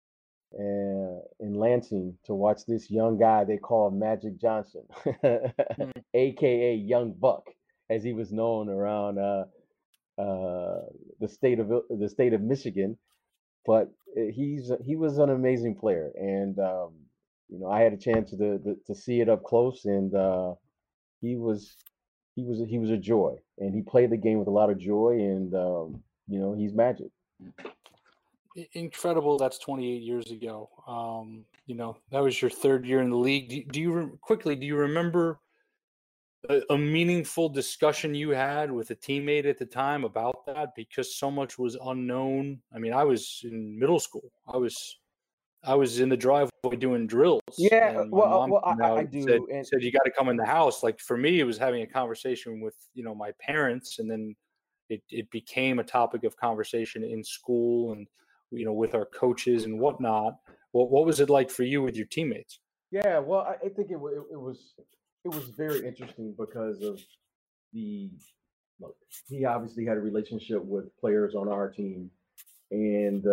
Speaker 4: in Lansing, to watch this young guy they call Magic Johnson, aka Young Buck, as he was known around the state of Michigan. But he was an amazing player, and I had a chance to see it up close, and he was a joy, and he played the game with a lot of joy, and he's Magic.
Speaker 3: Incredible. That's 28 years ago. That was your third year in the league. Do you remember a meaningful discussion you had with a teammate at the time about that? Because so much was unknown. I mean, I was in middle school. I was in the driveway doing drills.
Speaker 4: Yeah,
Speaker 3: and my mom
Speaker 4: I do.
Speaker 3: Said you got to come in the house. Like, for me, it was having a conversation with my parents, and then it became a topic of conversation in school, and with our coaches and whatnot. What was it like for you with your teammates?
Speaker 4: Yeah, well, I think it was very interesting because of look, he obviously had a relationship with players on our team, and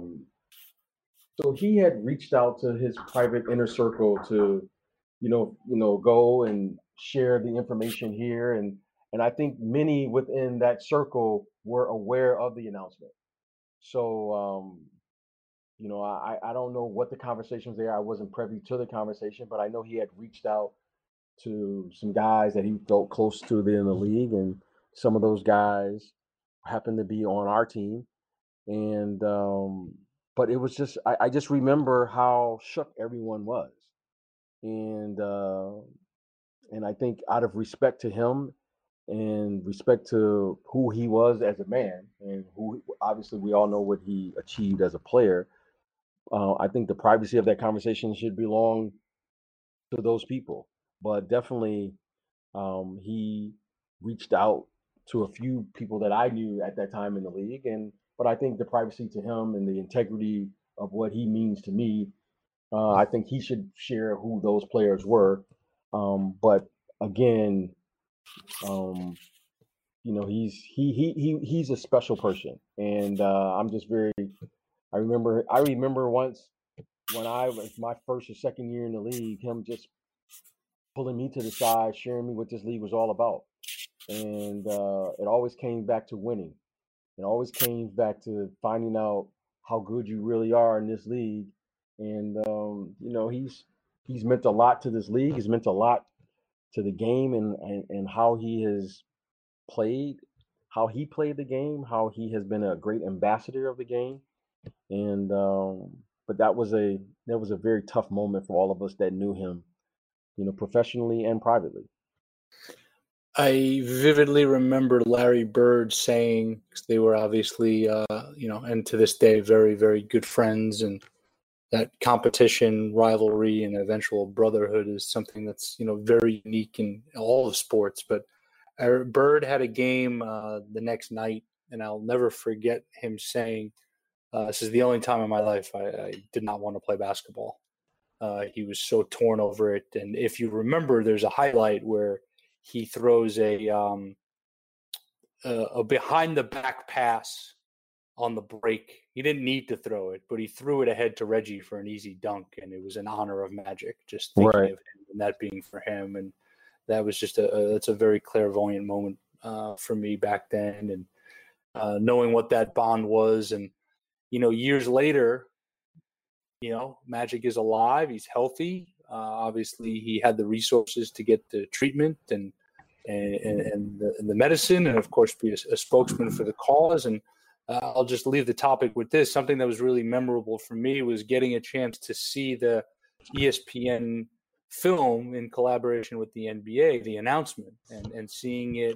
Speaker 4: so he had reached out to his private inner circle to, go and share the information here, and I think many within that circle were aware of the announcement. So, I don't know what the conversations there. I wasn't privy to the conversation, but I know he had reached out to some guys that he felt close to in the league, and some of those guys happened to be on our team. And but it was just I just remember how shook everyone was, and I think out of respect to him and respect to who he was as a man, and who obviously we all know what he achieved as a player, I think the privacy of that conversation should belong to those people. But definitely, he reached out to a few people that I knew at that time in the league, but I think the privacy to him and the integrity of what he means to me, I think he should share who those players were. But again, he's a special person, and I'm just very. I remember once when I was my first or second year in the league, him just pulling me to the side, sharing me what this league was all about, and it always came back to winning. It always came back to finding out how good you really are in this league, and he's meant a lot to this league. He's meant a lot to the game, and how he has played, how he played the game, how he has been a great ambassador of the game. And but that was a very tough moment for all of us that knew him, professionally and privately.
Speaker 3: I vividly remember Larry Bird saying, they were obviously, and to this day, very, very good friends, and that competition, rivalry, and eventual brotherhood is something that's, very unique in all of sports. But Bird had a game the next night, and I'll never forget him saying, "This is the only time in my life I did not want to play basketball." He was so torn over it, and if you remember, there's a highlight where he throws a behind the back pass on the break. He didn't need to throw it, but he threw it ahead to Reggie for an easy dunk, and it was in honor of Magic. Just thinking of him and that being for him, and that was just that's a very clairvoyant moment for me back then, and knowing what that bond was, and years later, Magic is alive. He's healthy. Obviously, he had the resources to get the treatment and the medicine, and of course, be a spokesman for the cause. And I'll just leave the topic with this. Something that was really memorable for me was getting a chance to see the ESPN film in collaboration with the NBA, the announcement, and seeing it,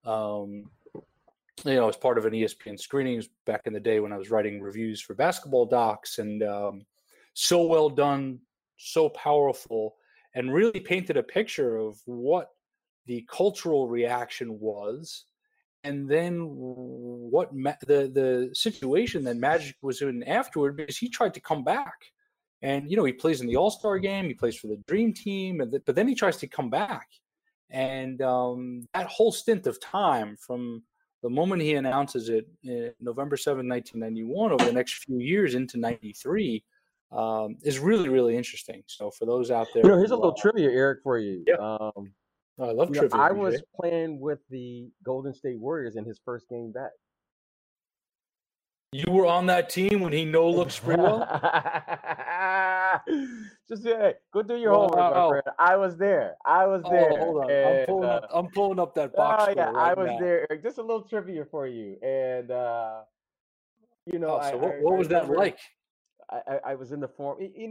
Speaker 3: as part of an ESPN screenings back in the day when I was writing reviews for basketball docs, and so well done, so powerful, and really painted a picture of what the cultural reaction was, and then what the situation that Magic was in afterward, because he tried to come back. And, he plays in the All-Star game, he plays for the Dream Team, but then he tries to come back. And that whole stint of time from the moment he announces it, November 7, 1991, over the next few years into 93, is really, really interesting. So for those out there,
Speaker 7: here's a little trivia, Eric, for you.
Speaker 3: Yeah. I love trivia.
Speaker 7: I was playing with the Golden State Warriors in his first game back.
Speaker 3: You were on that team when he no-looked Sprewell?
Speaker 7: Just go do your homework, my friend. I was there.
Speaker 3: Hold on. And, I'm pulling up that box score right
Speaker 7: I was
Speaker 3: now.
Speaker 7: there. Just a little trivia for you. And,
Speaker 3: what was that like?
Speaker 7: I was in the form. It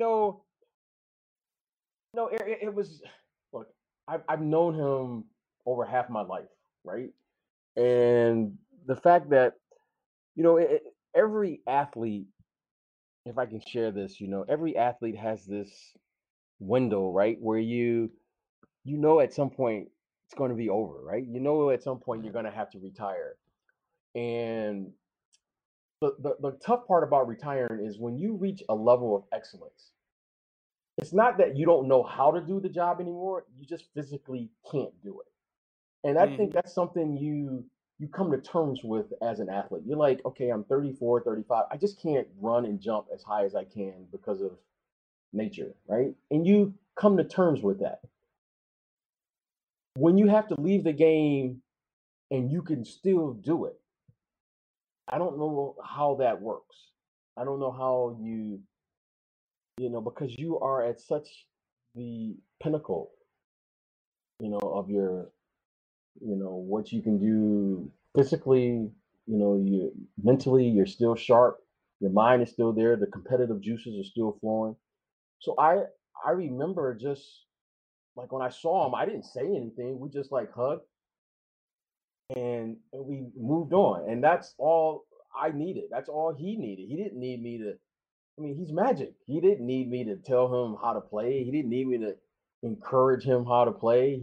Speaker 7: was, look, I've known him over half my life, right? And the fact that, every athlete, if I can share this, every athlete has this window, right, where at some point it's going to be over, right? At some point you're going to have to retire. And the tough part about retiring is when you reach a level of excellence, it's not that you don't know how to do the job anymore, you just physically can't do it. And I think that's something you come to terms with as an athlete. You're like, okay, I'm 34, 35. I just can't run and jump as high as I can because of nature, right? And you come to terms with that. When you have to leave the game and you can still do it, I don't know how that works. I don't know how because you are at such the pinnacle, of your what you can do physically, you mentally, you're still sharp, your mind is still there, the competitive juices are still flowing. So I remember just like when I saw him, I didn't say anything. We just like hugged and we moved on. And that's all I needed. That's all he needed. He didn't need me to, he's Magic. He didn't need me to tell him how to play. He didn't need me to encourage him how to play.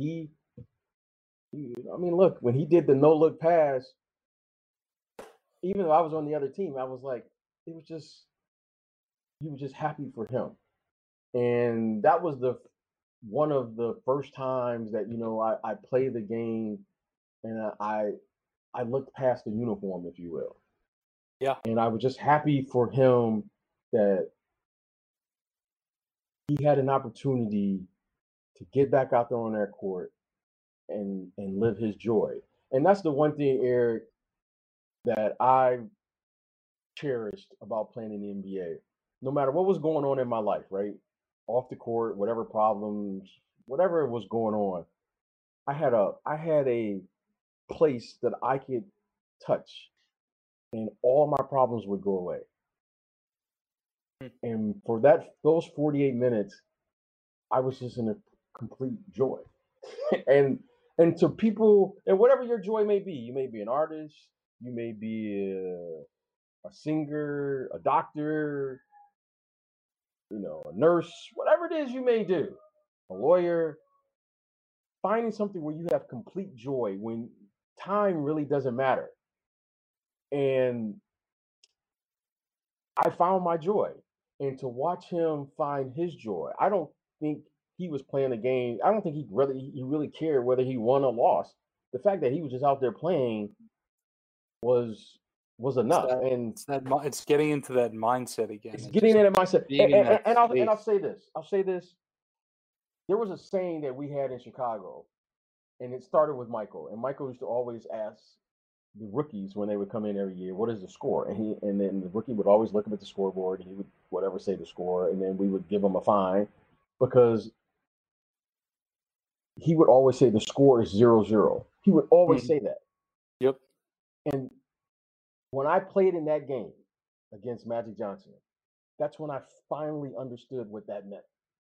Speaker 7: Look, when he did the no-look pass, even though I was on the other team, I was like, you were just happy for him. And that was one of the first times that, I played the game and I looked past the uniform, if you will.
Speaker 3: Yeah.
Speaker 7: And I was just happy for him that he had an opportunity to get back out there on that court and live his joy. And that's the one thing, Eric, that I cherished about playing in the NBA. No matter what was going on in my life, right? Off the court, whatever problems, whatever was going on, I had a place that I could touch and all my problems would go away. And for those 48 minutes, I was just in a complete joy. and to people, and whatever your joy may be, you may be an artist, you may be a singer, a doctor, a nurse, whatever it is you may do, a lawyer. finding something where you have complete joy when time really doesn't matter. And I found my joy. And to watch him find his joy, I don't think he was playing the game. I don't think he really cared whether he won or lost. The fact that he was just out there playing was enough.
Speaker 3: It's getting into that mindset again.
Speaker 7: It's getting into that mindset. And I'll say this. There was a saying that we had in Chicago, and it started with Michael. And Michael used to always ask the rookies when they would come in every year, what is the score? And then the rookie would always look up at the scoreboard, and he would say the score, and then we would give him a fine because he would always say the score is 0-0. He would always say that.
Speaker 3: Yep.
Speaker 7: And when I played in that game against Magic Johnson, that's when I finally understood what that meant.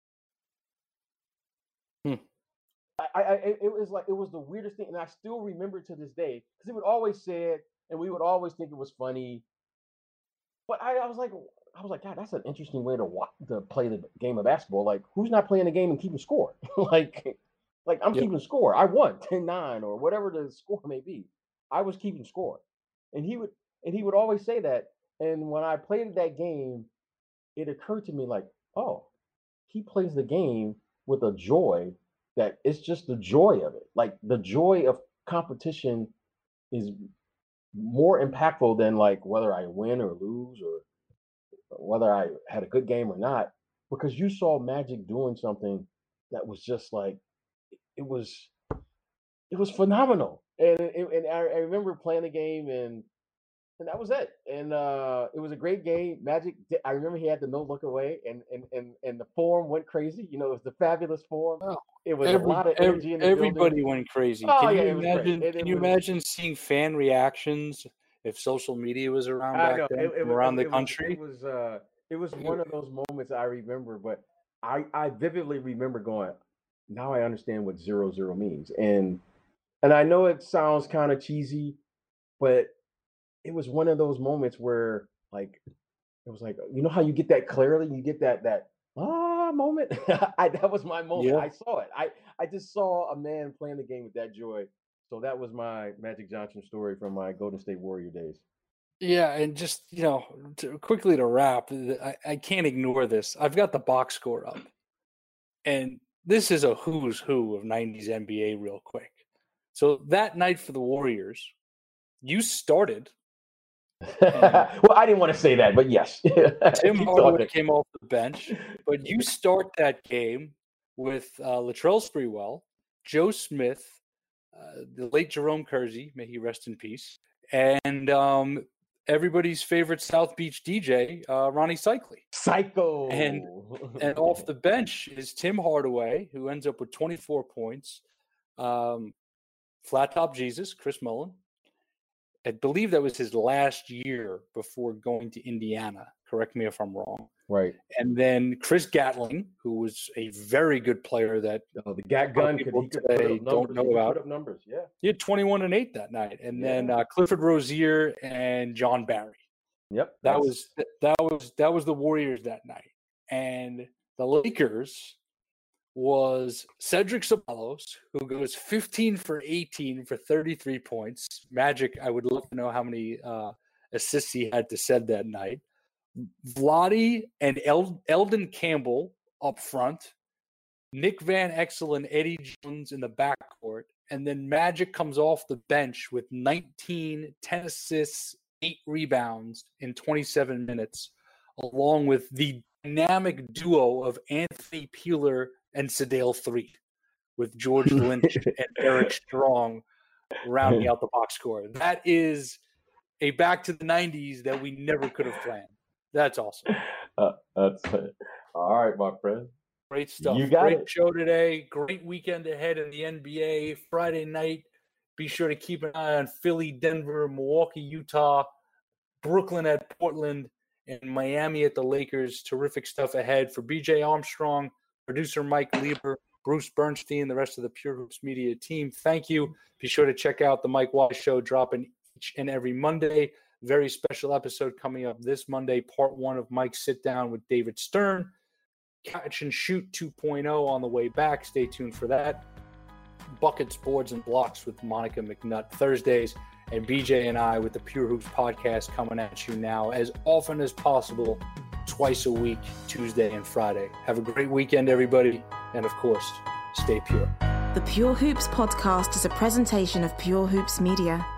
Speaker 7: It was the weirdest thing, and I still remember to this day because he would always say it, and we would always think it was funny. But I was like, God, that's an interesting way to play the game of basketball. Like, who's not playing the game and keeping score? like I'm keeping score. I won 10-9 or whatever the score may be. I was keeping score, and he would always say that. And when I played that game, it occurred to me like, oh, he plays the game with a joy. That it's just the joy of it. Like the joy of competition is more impactful than like whether I win or lose or whether I had a good game or not, because you saw Magic doing something that was just like, it was phenomenal. And I remember playing the game and that was it. And it was a great game. Magic, I remember he had the no look away and the form went crazy. You know, it was the fabulous form.
Speaker 3: Oh,
Speaker 7: it was a lot of energy in the
Speaker 3: everybody
Speaker 7: building.
Speaker 3: went crazy.
Speaker 7: Oh,
Speaker 3: Can
Speaker 7: yeah,
Speaker 3: you
Speaker 7: it was
Speaker 3: imagine?
Speaker 7: great.
Speaker 3: Can you imagine seeing fan reactions if social media was around back then around the country?
Speaker 7: It was one of those moments I remember, but I vividly remember going, now I understand what 0-0 means. And I know it sounds kind of cheesy, but it was one of those moments where like it was like, you know how you get that clarity, you get that moment. That was my moment.
Speaker 3: Yeah.
Speaker 7: I saw it. I just saw a man playing the game with that joy. So that was my Magic Johnson story from my Golden State Warrior days.
Speaker 3: Yeah, and just quickly to wrap, I can't ignore this. I've got the box score up, and this is a who's who of 90s NBA real quick. So that night for the Warriors, you started.
Speaker 7: Well, I didn't want to say that, but yes.
Speaker 3: Tim Hardaway came off the bench, but you start that game with Latrell Sprewell, Joe Smith, the late Jerome Kersey, may he rest in peace, and everybody's favorite South Beach DJ, Ronnie Cycli.
Speaker 7: Psycho.
Speaker 3: And off the bench is Tim Hardaway, who ends up with 24 points. Flat Top Jesus, Chris Mullin. I believe that was his last year before going to Indiana. Correct me if I'm wrong.
Speaker 7: Right.
Speaker 3: And then Chris Gatling, who was a very good player that
Speaker 7: the Gat Gun
Speaker 3: don't know about.
Speaker 7: Put up numbers, yeah.
Speaker 3: He had 21 and 8 that night. And then Clifford Rozier and John Barry.
Speaker 7: Yep.
Speaker 3: That was the Warriors that night. And the Lakers was Cedric Ceballos, who goes 15 for 18 for 33 points. Magic, I would love to know how many assists he had to send that night. Vlade and Eldon Campbell up front. Nick Van Exel and Eddie Jones in the backcourt. And then Magic comes off the bench with 19, 10 assists, 8 rebounds in 27 minutes, along with the dynamic duo of Anthony Peeler and Sedale Threatt, with George Lynch and Eric Strong rounding out the box score. That is a back to the 90s that we never could have planned. That's awesome.
Speaker 7: That's it. All right, my friend.
Speaker 3: Great stuff.
Speaker 7: You got
Speaker 3: Great
Speaker 7: it.
Speaker 3: show today. Great weekend ahead in the NBA. Friday night, be sure to keep an eye on Philly, Denver, Milwaukee, Utah, Brooklyn at Portland, and Miami at the Lakers. Terrific stuff ahead. For BJ Armstrong, producer Mike Lieber, Bruce Bernstein, the rest of the Pure Hoops Media team, thank you. Be sure to check out the Mike Wise Show, dropping each and every Monday. Very special episode coming up this Monday, part 1 of Mike's sit down with David Stern. Catch and Shoot 2.0 on the way back. Stay tuned for that. Buckets, Boards, and Blocks with Monica McNutt Thursdays, and BJ and I with the Pure Hoops podcast coming at you now as often as possible, twice a week, Tuesday and Friday. Have a great weekend, everybody, and of course, stay pure.
Speaker 2: The Pure Hoops podcast is a presentation of Pure Hoops Media.